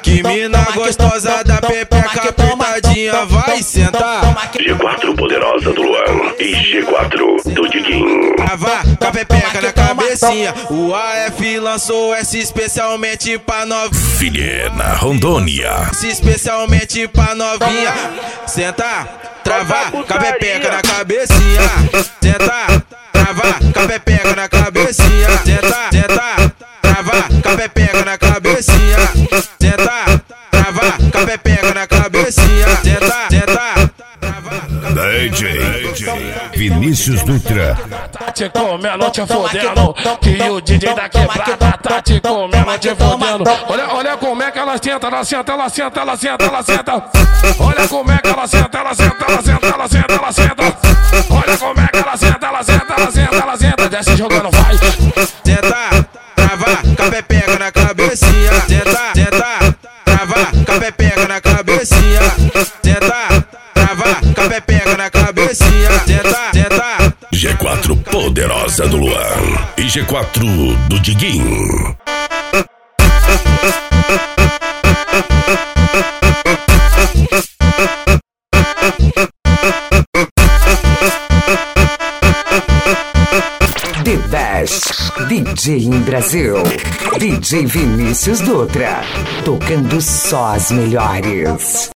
Que mina gostosa da pepeca apertadinha, vai sentar. G4 poderosa do Luan e G4 do Diguinho. Vá com a pepeca na cabecinha. O AF lançou essa especialmente pra novinha. Vilhena, Rondônia. Especialmente pra novinha. Sentar, travar com a pepeca na cabecinha. Sentar, travar com a pepeca na cabecinha. Sentar, travar com a pepeca na cabecinha. Sentar, travar com a pepeca na cabecinha. Sentar, DJ Vinícius Dutra. Tá te comendo, te fodendo. Que o DJ da quebrada tá te comendo, te fodendo. Olha como é que ela senta, ela senta, ela senta, ela senta, ela senta. Olha como é que ela senta, ela senta, ela senta, ela senta, ela senta. Olha como é que ela senta, ela senta, ela senta, ela senta. Desce jogando, vai. Sentar, travar com a pepeca na cabecinha. Sentar, travar com a pepeca na cabecinha. Sentar, travar com a pepeca na cabecinha. Sentar. G4 poderosa do Luan e G4 do Diguinho. The Best DJ em Brasil. DJ Vinícius Dutra. Tocando só as melhores.